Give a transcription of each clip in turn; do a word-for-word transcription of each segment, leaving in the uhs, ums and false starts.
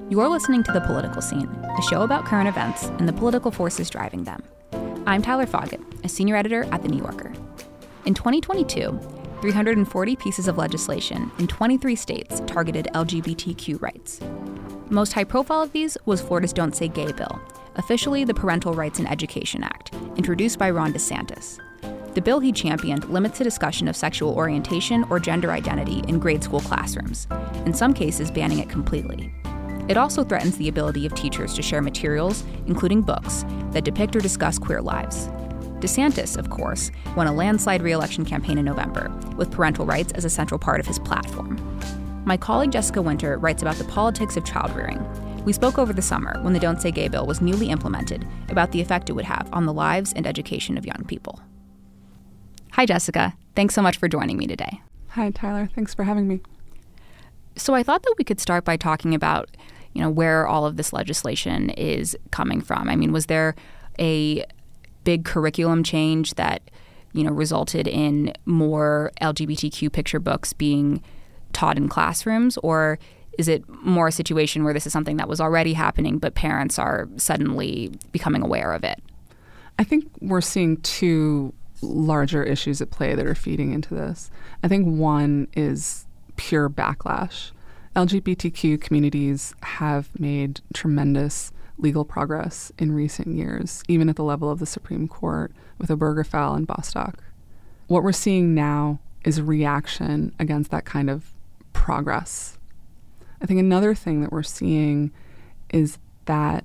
You're listening to The Political Scene, a show about current events and the political forces driving them. I'm Tyler Foggett, a senior editor at The New Yorker. In twenty twenty-two, three hundred forty pieces of legislation in twenty-three states targeted L G B T Q rights. Most high-profile of these was Florida's Don't Say Gay bill, officially the Parental Rights in Education Act, introduced by Ron DeSantis. The bill he championed limits the discussion of sexual orientation or gender identity in grade school classrooms, in some cases banning it completely. It also threatens the ability of teachers to share materials, including books, that depict or discuss queer lives. DeSantis, of course, won a landslide re-election campaign in November, with parental rights as a central part of his platform. My colleague Jessica Winter writes about the politics of child-rearing. We spoke over the summer, when the Don't Say Gay bill was newly implemented, about the effect it would have on the lives and education of young people. Hi, Jessica. Thanks so much for joining me today. Hi, Tyler. Thanks for having me. So I thought that we could start by talking about, you know, where all of this legislation is coming from. I mean, was there a big curriculum change that, you know, resulted in more L G B T Q picture books being taught in classrooms? Or is it more a situation where this is something that was already happening, but parents are suddenly becoming aware of it? I think we're seeing two larger issues at play that are feeding into this. I think one is pure backlash. L G B T Q communities have made tremendous legal progress in recent years, even at the level of the Supreme Court with Obergefell and Bostock. What we're seeing now is a reaction against that kind of progress. I think another thing that we're seeing is that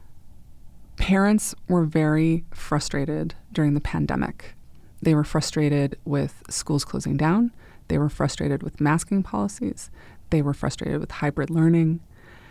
parents were very frustrated during the pandemic. They were frustrated with schools closing down. They were frustrated with masking policies. They were frustrated with hybrid learning.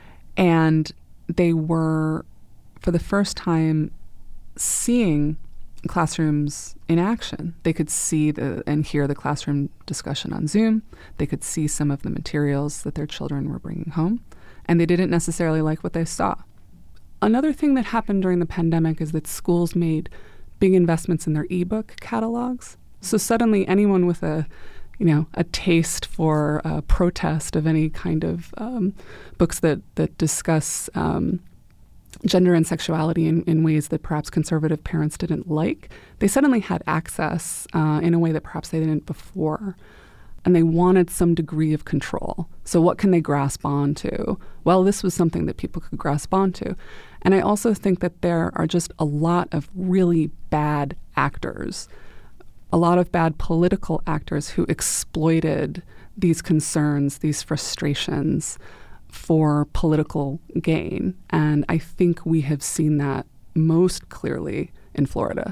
And they were, for the first time, seeing classrooms in action. They could see the, and hear the classroom discussion on Zoom. They could see some of the materials that their children were bringing home. And they didn't necessarily like what they saw. Another thing that happened during the pandemic is that schools made big investments in their ebook catalogs. So suddenly anyone with a you know, a taste for uh, protest of any kind of um, books that, that discuss um, gender and sexuality in, in ways that perhaps conservative parents didn't like, they suddenly had access uh, in a way that perhaps they didn't before. And they wanted some degree of control. So what can they grasp onto? Well, this was something that people could grasp onto. And I also think that there are just a lot of really bad actors, a lot of bad political actors who exploited these concerns, these frustrations for political gain. And I think we have seen that most clearly in Florida.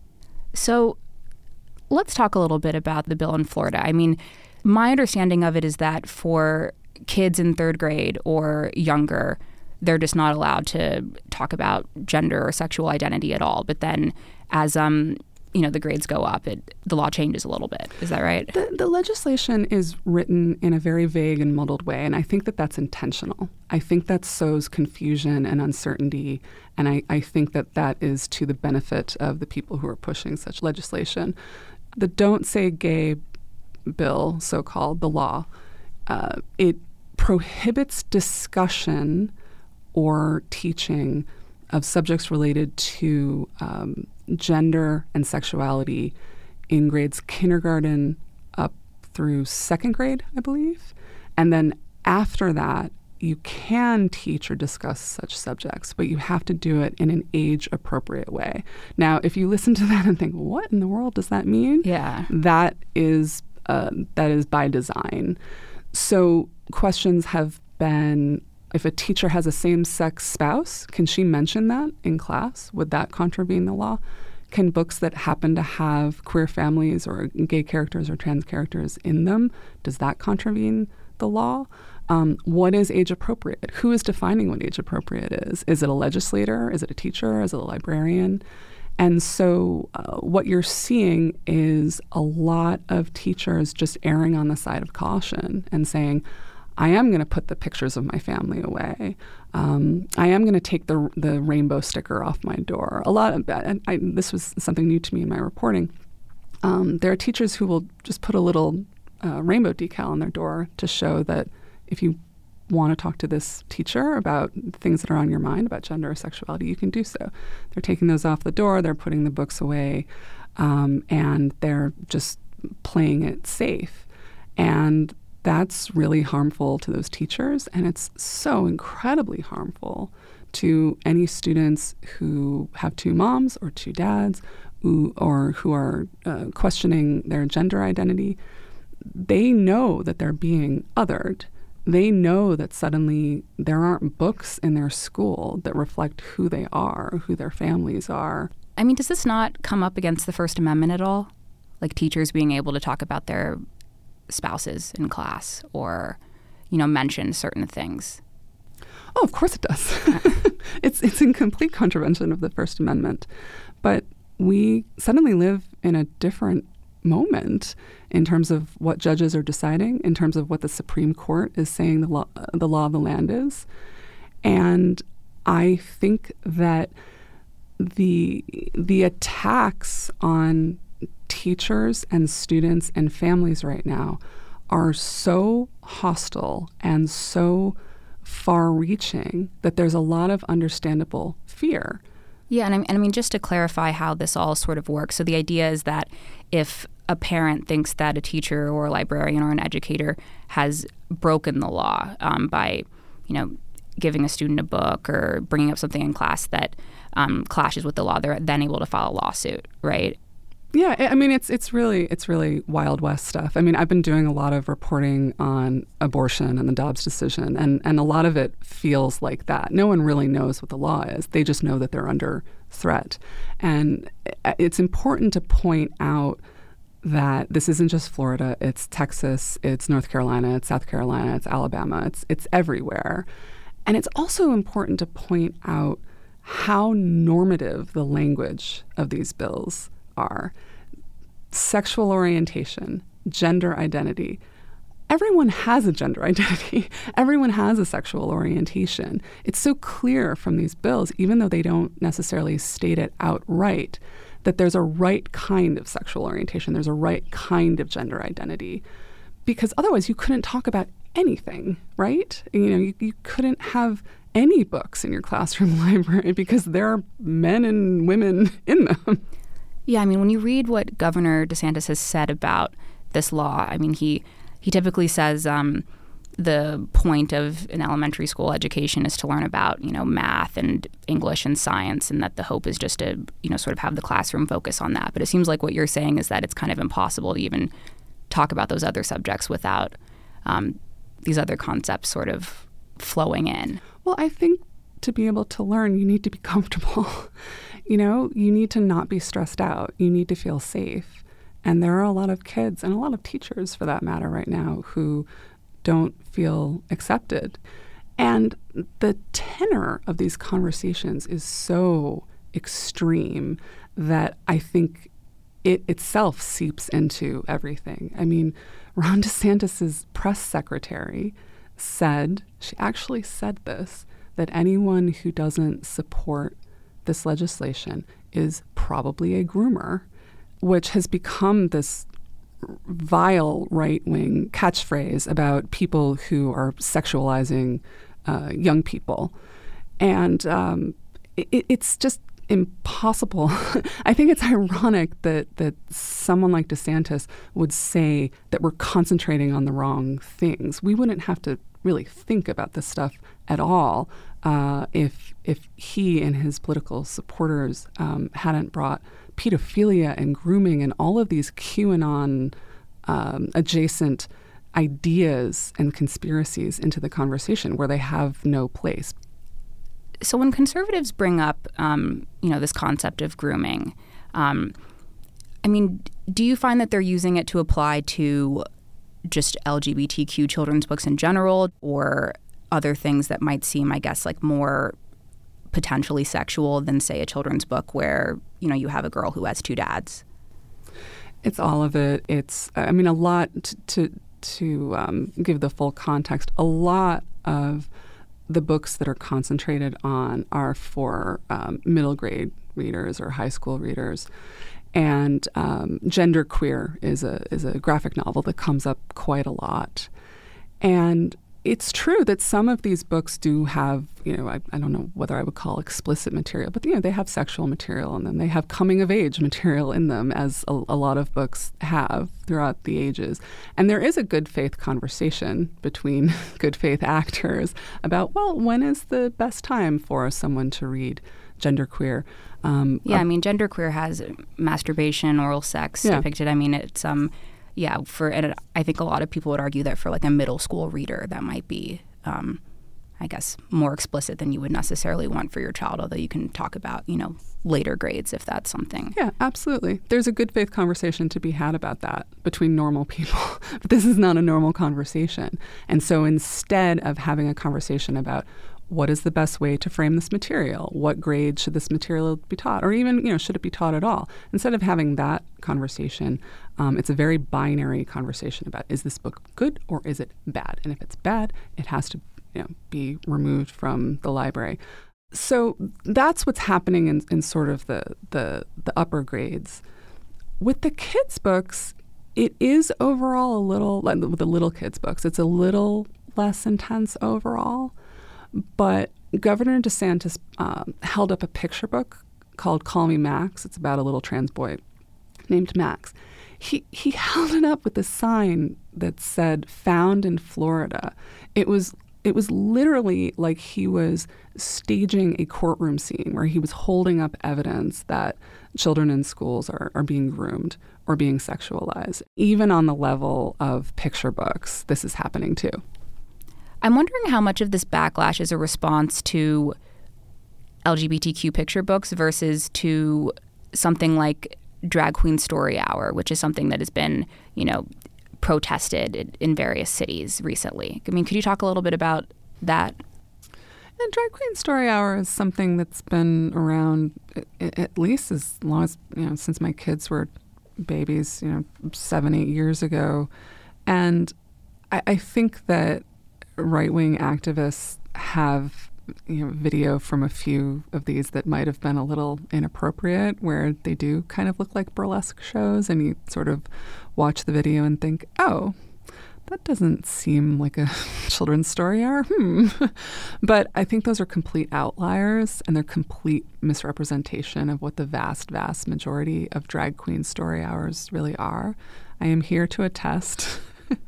So let's talk a little bit about the bill in Florida. I mean, my understanding of it is that for kids in third grade or younger, they're just not allowed to talk about gender or sexual identity at all. But then as um you know, the grades go up, it, the law changes a little bit. Is that right? The, the legislation is written in a very vague and muddled way, and I think that that's intentional. I think that sows confusion and uncertainty, and I, I think that that is to the benefit of the people who are pushing such legislation. The Don't Say Gay bill, so-called, the law, uh, it prohibits discussion or teaching of subjects related to um, gender and sexuality in grades kindergarten up through second grade, I believe. And then after that, you can teach or discuss such subjects, but you have to do it in an age-appropriate way. Now, if you listen to that and think, what in the world does that mean? Yeah. That is, uh, that is by design. So questions have been, if a teacher has a same-sex spouse, can she mention that in class? Would that contravene the law? Can books that happen to have queer families or gay characters or trans characters in them, does that contravene the law? Um, what is age appropriate? Who is defining what age appropriate is? Is it a legislator? Is it a teacher? Is it a librarian? And so uh, what you're seeing is a lot of teachers just erring on the side of caution and saying, I am going to put the pictures of my family away. Um, I am going to take the the rainbow sticker off my door. A lot of that, and I, this was something new to me in my reporting. Um, there are teachers who will just put a little uh, rainbow decal on their door to show that if you want to talk to this teacher about things that are on your mind about gender or sexuality, you can do so. They're taking those off the door, they're putting the books away, um, and they're just playing it safe. And that's really harmful to those teachers, and it's so incredibly harmful to any students who have two moms or two dads who, or who are uh, questioning their gender identity. They know that they're being othered. They know that suddenly there aren't books in their school that reflect who they are, who their families are. I mean, does this not come up against the First Amendment at all? Like teachers being able to talk about their spouses in class or, you know, mention certain things? Oh, of course it does. it's it's in complete contravention of the First Amendment. But we suddenly live in a different moment in terms of what judges are deciding, in terms of what the Supreme Court is saying the law, the law of the land is. And I think that the the attacks on teachers and students and families right now are so hostile and so far-reaching that there's a lot of understandable fear. Yeah, and I, and I mean, just to clarify how this all sort of works, so the idea is that if a parent thinks that a teacher or a librarian or an educator has broken the law um, by, you know, giving a student a book or bringing up something in class that um, clashes with the law, they're then able to file a lawsuit, right? Yeah, I mean, it's it's really it's really Wild West stuff. I mean, I've been doing a lot of reporting on abortion and the Dobbs decision, and, and a lot of it feels like that. No one really knows what the law is. They just know that they're under threat. And it's important to point out that this isn't just Florida. It's Texas, it's North Carolina, it's South Carolina, it's Alabama. It's it's everywhere. And it's also important to point out how normative the language of these bills are. Sexual orientation, gender identity. Everyone has a gender identity. Everyone has a sexual orientation. It's so clear from these bills, even though they don't necessarily state it outright, that there's a right kind of sexual orientation. There's a right kind of gender identity. Because otherwise you couldn't talk about anything, right? You know, you, you couldn't have any books in your classroom library because there are men and women in them. Yeah, I mean, when you read what Governor DeSantis has said about this law, I mean, he he typically says um, the point of an elementary school education is to learn about, you know, math and English and science, and that the hope is just to, you know, sort of have the classroom focus on that. But it seems like what you're saying is that it's kind of impossible to even talk about those other subjects without um, these other concepts sort of flowing in. Well, I think to be able to learn, you need to be comfortable. You know, you need to not be stressed out. You need to feel safe. And there are a lot of kids and a lot of teachers, for that matter, right now who don't feel accepted. And the tenor of these conversations is so extreme that I think it itself seeps into everything. I mean, Ron DeSantis's press secretary said, she actually said this, that anyone who doesn't support this legislation is probably a groomer, which has become this vile right-wing catchphrase about people who are sexualizing uh, young people. And um, it, it's just impossible. I think it's ironic that, that someone like DeSantis would say that we're concentrating on the wrong things. We wouldn't have to really think about this stuff at all uh, if if he and his political supporters um, hadn't brought pedophilia and grooming and all of these QAnon um, adjacent ideas and conspiracies into the conversation where they have no place. So when conservatives bring up, um, you know, this concept of grooming, um, I mean, do you find that they're using it to apply to just L G B T Q children's books in general, or other things that might seem, I guess, like more potentially sexual than, say, a children's book where, you know, you have a girl who has two dads? It's all of it. It's, I mean, a lot to to, to um, give the full context. A lot of the books that are concentrated on are for um, middle grade readers or high school readers. And um, Genderqueer is a is a graphic novel that comes up quite a lot. And it's true that some of these books do have, you know, I, I don't know whether I would call explicit material, but, you know, they have sexual material in them. They have coming of age material in them, as a, a lot of books have throughout the ages. And there is a good faith conversation between good faith actors about, well, when is the best time for someone to read genderqueer? Um, yeah, uh, I mean, genderqueer has masturbation, oral sex yeah. depicted. I mean, it's um. Yeah, for and I think a lot of people would argue that for like a middle school reader, that might be, um, I guess, more explicit than you would necessarily want for your child, although you can talk about, you know, later grades if that's something. Yeah, absolutely. There's a good faith conversation to be had about that between normal people. But this is not a normal conversation. And so instead of having a conversation about what is the best way to frame this material? What grade should this material be taught? Or even, you know, should it be taught at all? Instead of having that conversation, um, it's a very binary conversation about, is this book good or is it bad? And if it's bad, it has to, you know, be removed from the library. So that's what's happening in, in sort of the, the the upper grades. With the kids' books, it is overall a little, like with the little kids' books, it's a little less intense overall. But Governor DeSantis um, held up a picture book called Call Me Max. It's about a little trans boy named Max. He he held it up with a sign that said "Found in Florida." It was it was literally like he was staging a courtroom scene where he was holding up evidence that children in schools are, are being groomed or being sexualized. Even on the level of picture books, this is happening too. I'm wondering how much of this backlash is a response to L G B T Q picture books versus to something like Drag Queen Story Hour, which is something that has been, you know, protested in various cities recently. I mean, could you talk a little bit about that? And Drag Queen Story Hour is something that's been around at least as long as, you know, since my kids were babies, you know, seven, eight years ago. And I, I think that right-wing activists have, you know, video from a few of these that might have been a little inappropriate, where they do kind of look like burlesque shows, and you sort of watch the video and think, oh, that doesn't seem like a children's story hour. Hmm. But I think those are complete outliers, and they're complete misrepresentation of what the vast, vast majority of drag queen story hours really are. I am here to attest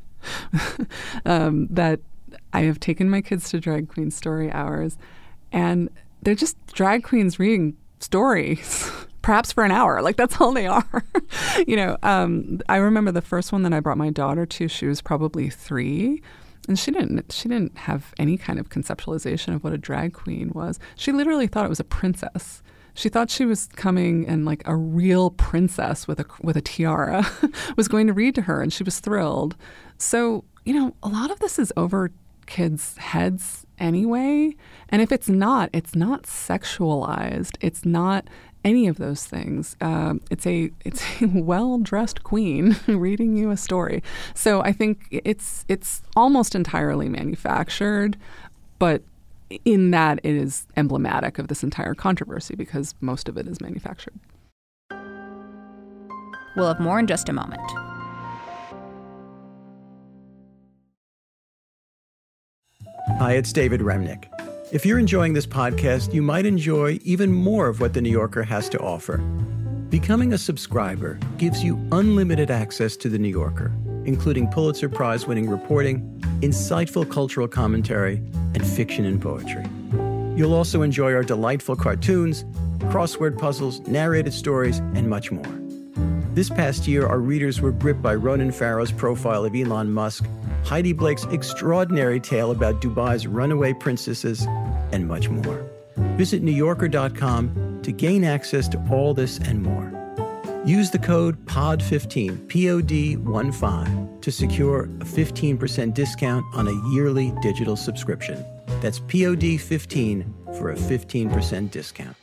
um, that I have taken my kids to drag queen story hours, and they're just drag queens reading stories, perhaps for an hour. Like, that's all they are. you know, um, I remember the first one that I brought my daughter to, she was probably three, and she didn't she didn't have any kind of conceptualization of what a drag queen was. She literally thought it was a princess. She thought she was coming, and like a real princess with a with a tiara was going to read to her, and she was thrilled. So, you know, a lot of this is over kids' heads anyway. And if it's not, it's not sexualized. It's not any of those things. Um, it's a it's a well-dressed queen reading you a story. So I think it's it's almost entirely manufactured, but in that it is emblematic of this entire controversy because most of it is manufactured. We'll have more in just a moment. Hi, it's David Remnick. If you're enjoying this podcast, you might enjoy even more of what The New Yorker has to offer. Becoming a subscriber gives you unlimited access to The New Yorker, including Pulitzer Prize-winning reporting, insightful cultural commentary, and fiction and poetry. You'll also enjoy our delightful cartoons, crossword puzzles, narrated stories, and much more. This past year, our readers were gripped by Ronan Farrow's profile of Elon Musk, Heidi Blake's extraordinary tale about Dubai's runaway princesses, and much more. Visit New Yorker dot com to gain access to all this and more. Use the code P O D fifteen, P O D one five, to secure a fifteen percent discount on a yearly digital subscription. That's P O D fifteen for a fifteen percent discount.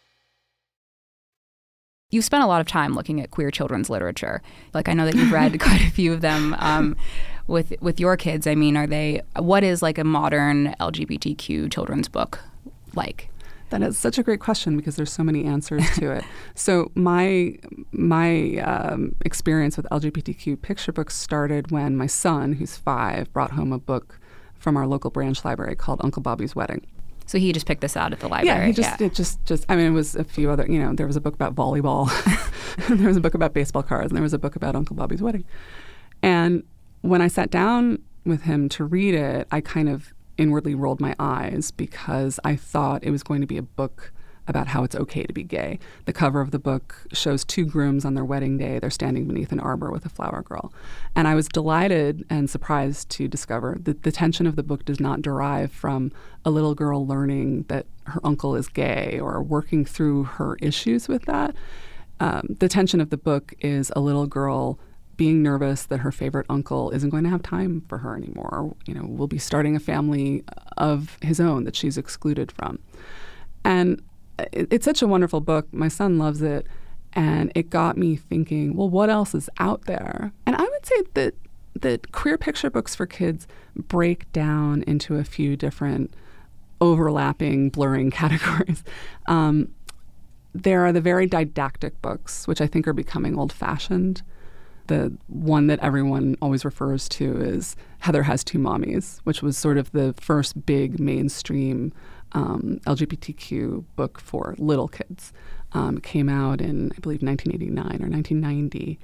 You've spent a lot of time looking at queer children's literature. Like, I know that you've read quite a few of them um, with with your kids. I mean, are they, what is like a modern L G B T Q children's book like? That is such a great question because there's so many answers to it. So my my um, experience with L G B T Q picture books started when my son, who's five, brought home a book from our local branch library called Uncle Bobby's Wedding. So he just picked this out at the library. Yeah, he just, yeah. it just, just, I mean, it was a few other, you know, there was a book about volleyball, there was a book about baseball cards, and there was a book about Uncle Bobby's Wedding. And when I sat down with him to read it, I kind of inwardly rolled my eyes because I thought it was going to be a book about how it's okay to be gay. The cover of the book shows two grooms on their wedding day. They're standing beneath an arbor with a flower girl. And I was delighted and surprised to discover that the tension of the book does not derive from a little girl learning that her uncle is gay or working through her issues with that. Um, the tension of the book is a little girl being nervous that her favorite uncle isn't going to have time for her anymore, or, you know, will be starting a family of his own that she's excluded from. And it's such a wonderful book. My son loves it. And it got me thinking, well, what else is out there? And I would say that that queer picture books for kids break down into a few different overlapping, blurring categories. Um, there are the very didactic books, which I think are becoming old-fashioned. The one that everyone always refers to is Heather Has Two Mommies, which was sort of the first big mainstream Um, L G B T Q book for little kids. Um, it came out in, I believe, nineteen eighty-nine or nineteen ninety.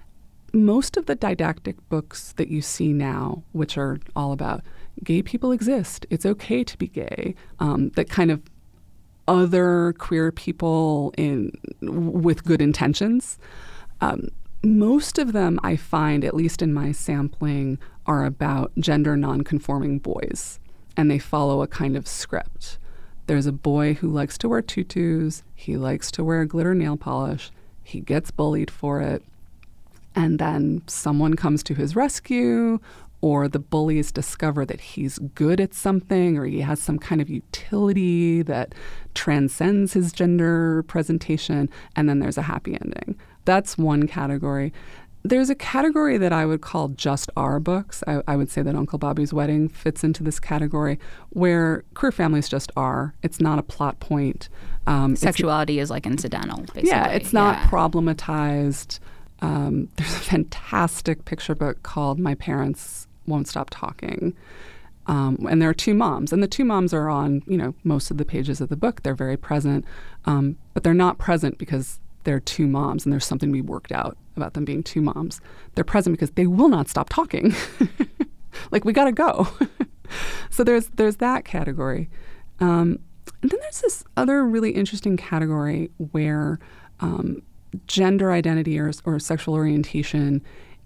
Most of the didactic books that you see now, which are all about gay people exist, it's okay to be gay, um, that kind of other queer people in with good intentions, um, most of them I find, at least in my sampling, are about gender nonconforming boys. And they follow a kind of script. There's a boy who likes to wear tutus. He likes to wear glitter nail polish. He gets bullied for it. And then someone comes to his rescue, or the bullies discover that he's good at something, or he has some kind of utility that transcends his gender presentation, and then there's a happy ending. That's one category. There's a category that I would call just our books. I, I would say that Uncle Bobby's Wedding fits into this category, where queer families just are. It's not a plot point. Um, Sexuality is like incidental, basically. Yeah, it's not yeah. problematized. Um, there's a fantastic picture book called My Parents Won't Stop Talking. Um, and there are two moms. And the two moms are on, you know, most of the pages of the book. They're very present. Um, but they're not present because they're two moms and there's something to be worked out about them being two moms. They're present because they will not stop talking. Like, we got to go. So there's there's that category. Um, and then there's this other really interesting category where um, gender identity or, or sexual orientation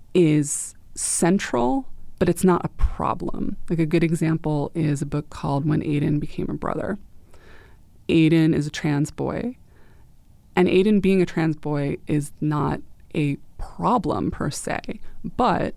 is central, but it's not a problem. Like, a good example is a book called When Aiden Became a Brother. Aiden is a trans boy. And Aiden being a trans boy is not a problem per se, but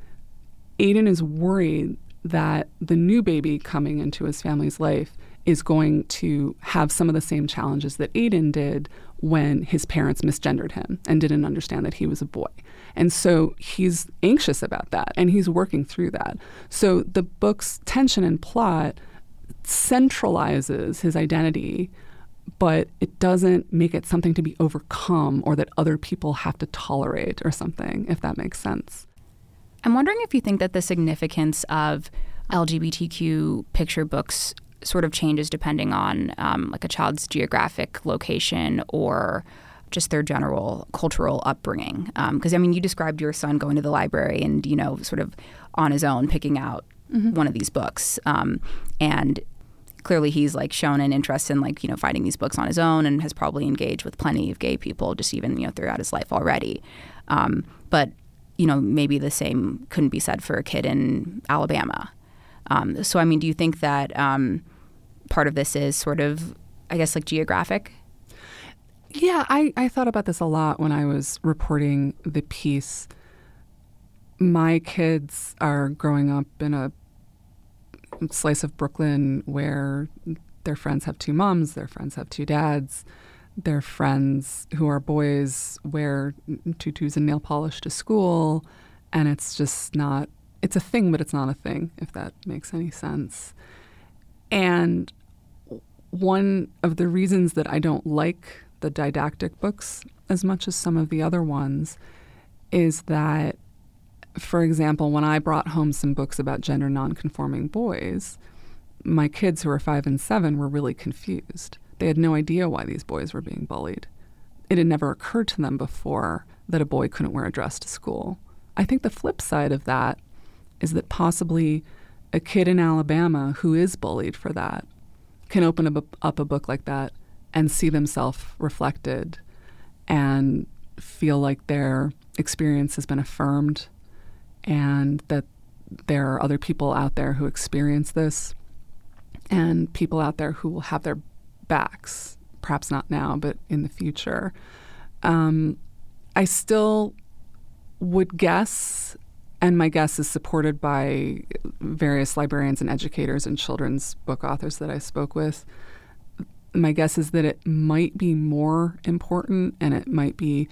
Aiden is worried that the new baby coming into his family's life is going to have some of the same challenges that Aiden did when his parents misgendered him and didn't understand that he was a boy. And so he's anxious about that, and he's working through that. So the book's tension and plot centralizes his identity, but it doesn't make it something to be overcome or that other people have to tolerate or something, if that makes sense. I'm wondering if you think that the significance of L G B T Q picture books sort of changes depending on um, like a child's geographic location or just their general cultural upbringing. Because, um, I mean, you described your son going to the library and, you know, sort of on his own picking out mm-hmm. one of these books. Um, and clearly he's like shown an interest in like, you know, finding these books on his own and has probably engaged with plenty of gay people just even, you know, throughout his life already. Um, but, you know, maybe the same couldn't be said for a kid in Alabama. Um, so, I mean, do you think that um, part of this is sort of, I guess, like geographic? Yeah, I, I thought about this a lot when I was reporting the piece. My kids are growing up in a slice of Brooklyn where their friends have two moms, their friends have two dads, their friends who are boys wear tutus and nail polish to school, and it's just not, it's a thing, but it's not a thing, if that makes any sense. And one of the reasons that I don't like the didactic books as much as some of the other ones is that For example, when I brought home some books about gender nonconforming boys, my kids who are five and seven were really confused. They had no idea why these boys were being bullied. It had never occurred to them before that a boy couldn't wear a dress to school. I think the flip side of that is that possibly a kid in Alabama who is bullied for that can open up a, up a book like that and see themselves reflected and feel like their experience has been affirmed and that there are other people out there who experience this and people out there who will have their backs, perhaps not now, but in the future. Um, I still would guess, and my guess is supported by various librarians and educators and children's book authors that I spoke with, my guess is that it might be more important and it might be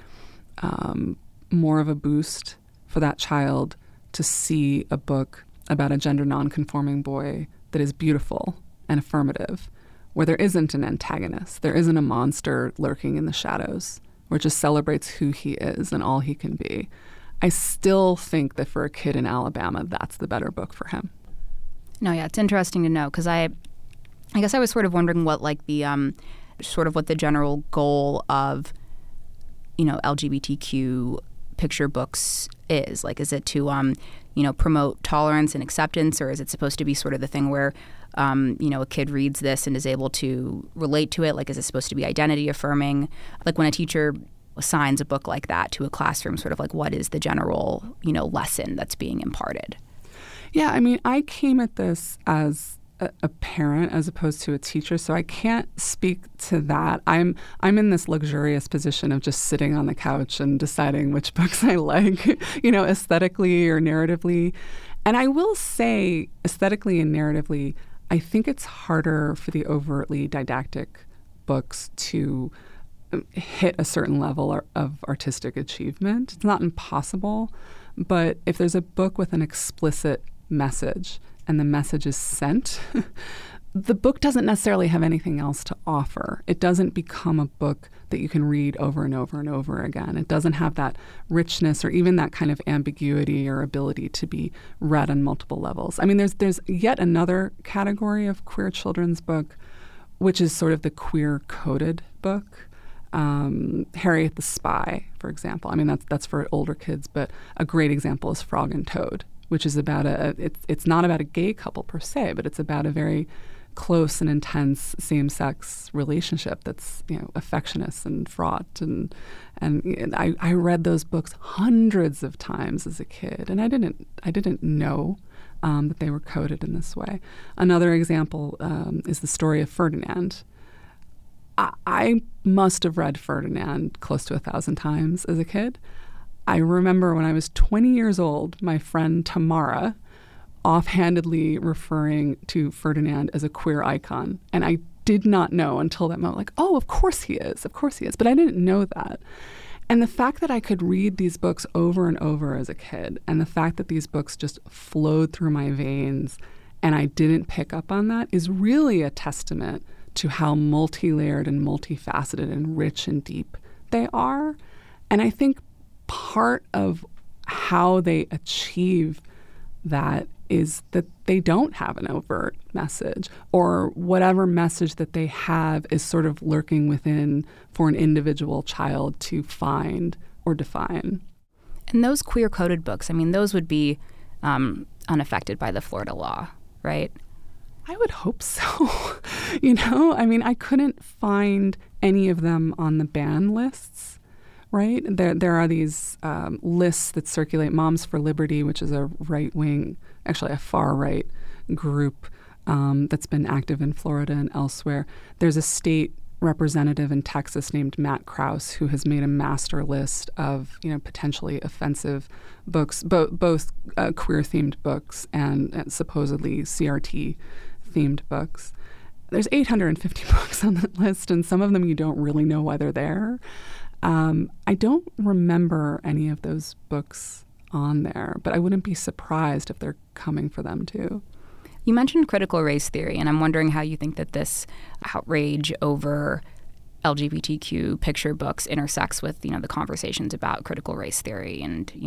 um, more of a boost for that child to see a book about a gender nonconforming boy that is beautiful and affirmative, where there isn't an antagonist, there isn't a monster lurking in the shadows, where it just celebrates who he is and all he can be. I still think that for a kid in Alabama, that's the better book for him. No, yeah, it's interesting to know because I, I guess I was sort of wondering what like the um, sort of what the general goal of, you know, L G B T Q picture books is. Like, is it to, um, you know, promote tolerance and acceptance, or is it supposed to be sort of the thing where, um, you know, a kid reads this and is able to relate to it? Like, is it supposed to be identity affirming? Like when a teacher assigns a book like that to a classroom, sort of like what is the general, you know, lesson that's being imparted? Yeah, I mean, I came at this as a, a parent as opposed to a teacher, so I can't speak to that. I'm I'm in this luxurious position of just sitting on the couch and deciding which books I like, you know, aesthetically or narratively. And I will say, aesthetically and narratively, I think it's harder for the overtly didactic books to hit a certain level of artistic achievement. It's not impossible, but if there's a book with an explicit message and the message is sent, the book doesn't necessarily have anything else to offer. It doesn't become a book that you can read over and over and over again. It doesn't have that richness or even that kind of ambiguity or ability to be read on multiple levels. I mean, there's there's yet another category of queer children's book, which is sort of the queer-coded book. Um, Harriet the Spy, for example. I mean, that's that's for older kids, but a great example is Frog and Toad, which is about a, it's it's not about a gay couple per se, but it's about a very close and intense same-sex relationship that's, you know, affectionate and fraught. And and I, I read those books hundreds of times as a kid, and I didn't I didn't know um, that they were coded in this way. Another example um, is the story of Ferdinand. I must have read Ferdinand close to a thousand times as a kid. I remember when I was twenty years old, my friend Tamara offhandedly referring to Ferdinand as a queer icon. And I did not know until that moment, like, oh, of course he is. Of course he is. But I didn't know that. And the fact that I could read these books over and over as a kid, and the fact that these books just flowed through my veins and I didn't pick up on that is really a testament to how multi-layered and multifaceted and rich and deep they are. And I think part of how they achieve that is that they don't have an overt message, or whatever message that they have is sort of lurking within for an individual child to find or define. And those queer-coded books, I mean, those would be um, unaffected by the Florida law, right? I would hope so. You know, I mean, I couldn't find any of them on the ban lists, right? There there are these um, lists that circulate. Moms for Liberty, which is a right-wing, actually a far-right group um, that's been active in Florida and elsewhere. There's a state representative in Texas named Matt Krause who has made a master list of, you know, potentially offensive books, bo- both uh, queer-themed books and uh, supposedly C R T themed books. There's eight hundred fifty books on that list, and some of them you don't really know why they're there. Um, I don't remember any of those books on there, but I wouldn't be surprised if they're coming for them too. You mentioned critical race theory, and I'm wondering how you think that this outrage over L G B T Q picture books intersects with, you know, the conversations about critical race theory and, you know,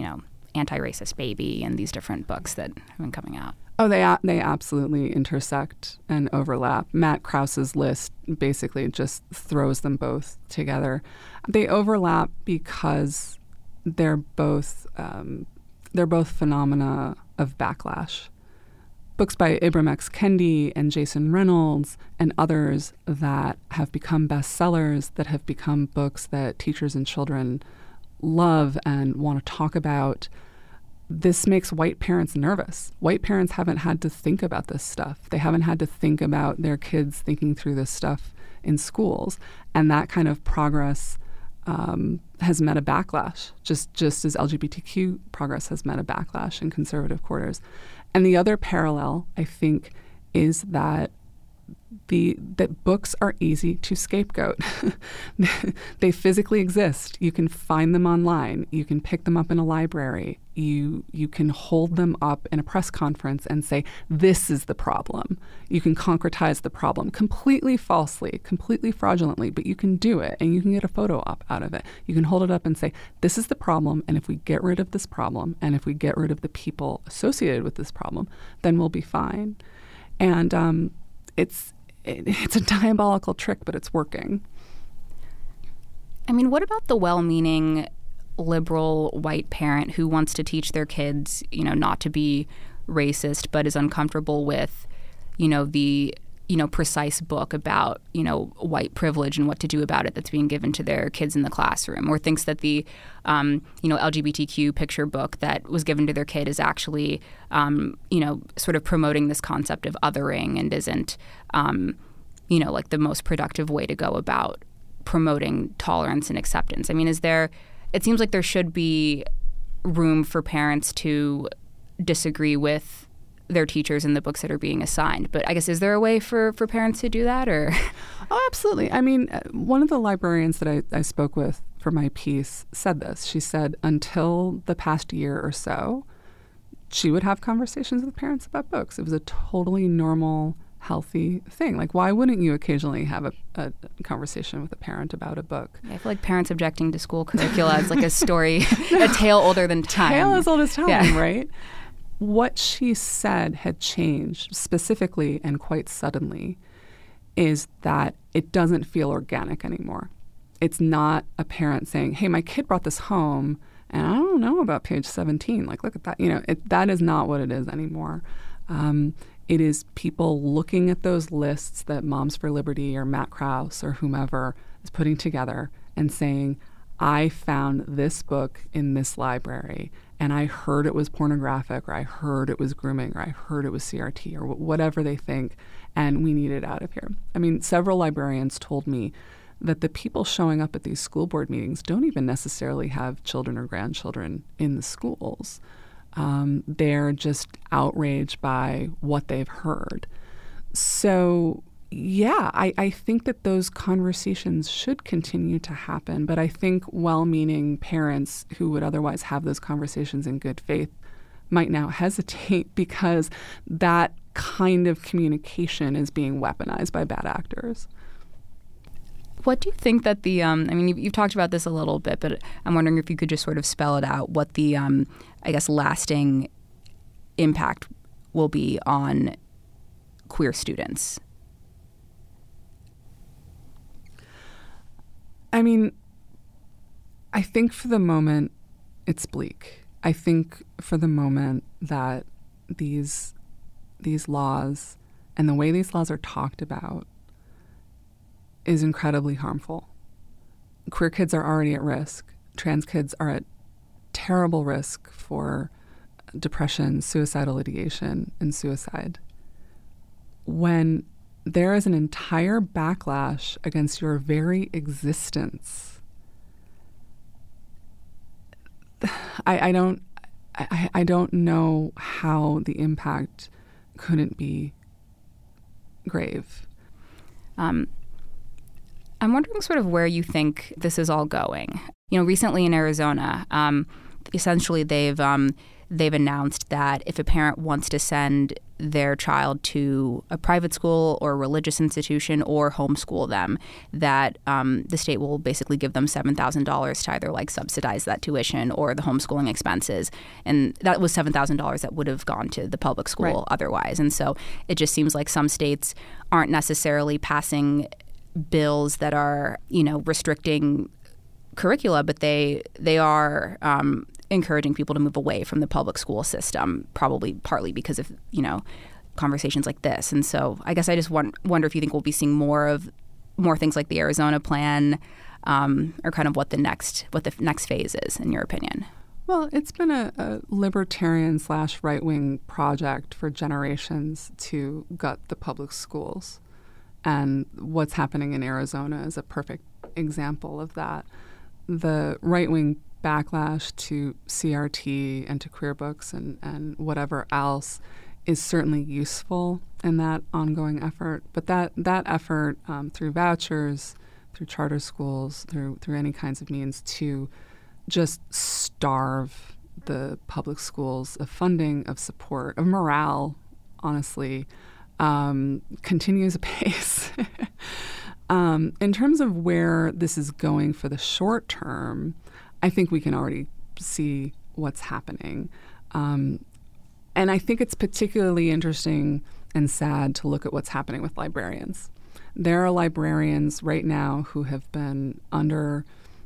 Anti-Racist Baby and these different books that have been coming out? Oh, they a- they absolutely intersect and overlap. Matt Krause's list basically just throws them both together. They overlap because they're both um, they're both phenomena of backlash. Books by Ibram X. Kendi and Jason Reynolds and others that have become bestsellers, that have become books that teachers and children love and want to talk about. This makes white parents nervous. White parents haven't had to think about this stuff. They haven't had to think about their kids thinking through this stuff in schools. And that kind of progress um, has met a backlash, just, just as L G B T Q progress has met a backlash in conservative quarters. And the other parallel, I think, is that the that books are easy to scapegoat. They physically exist. You can find them online. You can pick them up in a library. You you can hold them up in a press conference and say, this is the problem. You can concretize the problem completely falsely, completely fraudulently, but you can do it, and you can get a photo up out of it. You can hold it up and say, this is the problem, and if we get rid of this problem, and if we get rid of the people associated with this problem, then we'll be fine. And um, it's it, it's a diabolical trick, but it's working. I mean, what about the well-meaning liberal white parent who wants to teach their kids, you know, not to be racist, but is uncomfortable with, you know, the, you know, precise book about, you know, white privilege and what to do about it that's being given to their kids in the classroom, or thinks that the, um, you know, L G B T Q picture book that was given to their kid is actually, um, you know, sort of promoting this concept of othering and isn't, um, you know, like the most productive way to go about promoting tolerance and acceptance. I mean, is there, it seems like there should be room for parents to disagree with their teachers and the books that are being assigned. But I guess, is there a way for, for parents to do that? Or Oh, absolutely. I mean, one of the librarians that I, I spoke with for my piece said this. She said until the past year or so, she would have conversations with parents about books. It was a totally normal, healthy thing. Like, why wouldn't you occasionally have a, a conversation with a parent about a book? I feel like parents objecting to school curricula is like a story, a tale older than time. Tale as old as time, yeah. Right? What she said had changed specifically and quite suddenly is that it doesn't feel organic anymore. It's not a parent saying, hey, my kid brought this home and I don't know about page seventeen. Like, look at that. You know, it, that is not what it is anymore. Um, it is people looking at those lists that Moms for Liberty or Matt Krause or whomever is putting together and saying, I found this book in this library and I heard it was pornographic, or I heard it was grooming, or I heard it was C R T, or wh- whatever they think, and we need it out of here. I mean, several librarians told me that the people showing up at these school board meetings don't even necessarily have children or grandchildren in the schools. Um, they're just outraged by what they've heard. So, yeah, I, I think that those conversations should continue to happen. But I think well-meaning parents who would otherwise have those conversations in good faith might now hesitate because that kind of communication is being weaponized by bad actors. What do you think that the, um, I mean, you've, you've talked about this a little bit, but I'm wondering if you could just sort of spell it out, what the, um, I guess, lasting impact will be on queer students. I mean, I think for the moment it's bleak. I think for the moment that these these laws and the way these laws are talked about is incredibly harmful. Queer kids are already at risk. Trans kids are at terrible risk for depression, suicidal ideation, and suicide. When there is an entire backlash against your very existence, I, I don't I, I don't know how the impact couldn't be grave. Um, I'm wondering sort of where you think this is all going. You know, recently in Arizona, um, essentially they've um, they've announced that if a parent wants to send their child to a private school or a religious institution or homeschool them, that um, the state will basically give them seven thousand dollars to either like subsidize that tuition or the homeschooling expenses. And that was seven thousand dollars that would have gone to the public school right. otherwise. And so it just seems like some states aren't necessarily passing bills that are, you know, restricting curricula, but they they are um, encouraging people to move away from the public school system, probably partly because of, you know, conversations like this. And so I guess I just want, wonder if you think we'll be seeing more of more things like the Arizona plan, um, or kind of what the next what the next phase is, in your opinion. Well, it's been a, a libertarian slash right-wing project for generations to gut the public schools. And what's happening in Arizona is a perfect example of that. The right-wing backlash to C R T and to queer books and, and whatever else is certainly useful in that ongoing effort. But that, that effort um, through vouchers, through charter schools, through through any kinds of means to just starve the public schools of funding, of support, of morale, honestly, um, continues apace. um, in terms of where this is going for the short term, I think we can already see what's happening. Um, and I think it's particularly interesting and sad to look at what's happening with librarians. There are librarians right now who have been under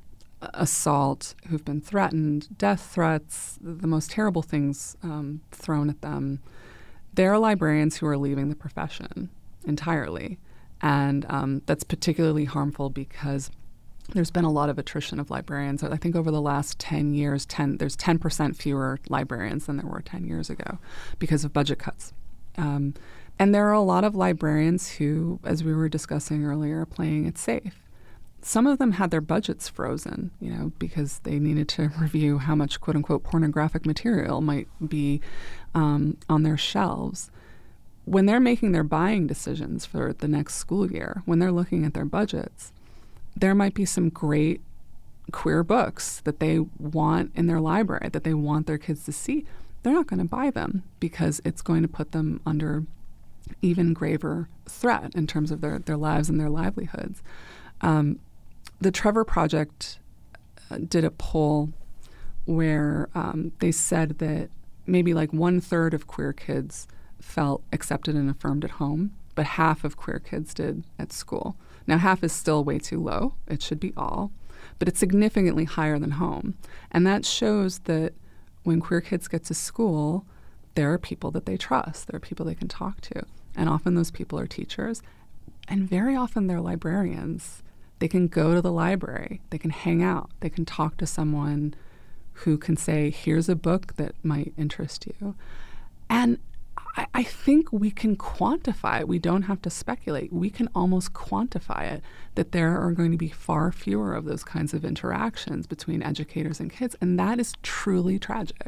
assault, who've been threatened, death threats, the most terrible things um, thrown at them. There are librarians who are leaving the profession entirely. And um, that's particularly harmful because there's been a lot of attrition of librarians. I think over the last ten years, ten, there's ten percent fewer librarians than there were ten years ago because of budget cuts. Um, and there are a lot of librarians who, as we were discussing earlier, are playing it safe. Some of them had their budgets frozen, you know, because they needed to review how much quote-unquote pornographic material might be um, on their shelves. When they're making their buying decisions for the next school year, when they're looking at their budgets, there might be some great queer books that they want in their library, that they want their kids to see. They're not going to buy them because it's going to put them under even graver threat in terms of their, their lives and their livelihoods. Um, The Trevor Project uh, did a poll where um, they said that maybe like one third of queer kids felt accepted and affirmed at home, but half of queer kids did at school. Now, half is still way too low. It should be all, but it's significantly higher than home. And that shows that when queer kids get to school, there are people that they trust. There are people they can talk to. And often those people are teachers, and very often they're librarians. They can go to the library, they can hang out, they can talk to someone who can say, here's a book that might interest you. And I, I think we can quantify it. We don't have to speculate. We can almost quantify it, that there are going to be far fewer of those kinds of interactions between educators and kids. And that is truly tragic.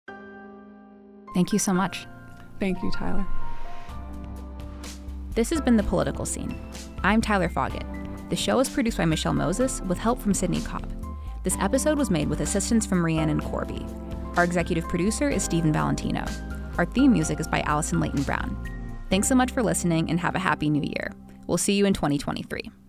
Thank you so much. Thank you, Tyler. This has been The Political Scene. I'm Tyler Foggett. The show is produced by Michelle Moses with help from Sydney Cobb. This episode was made with assistance from Rhiannon Corby. Our executive producer is Stephen Valentino. Our theme music is by Allison Leighton Brown. Thanks so much for listening and have a happy new year. We'll see you in twenty twenty-three.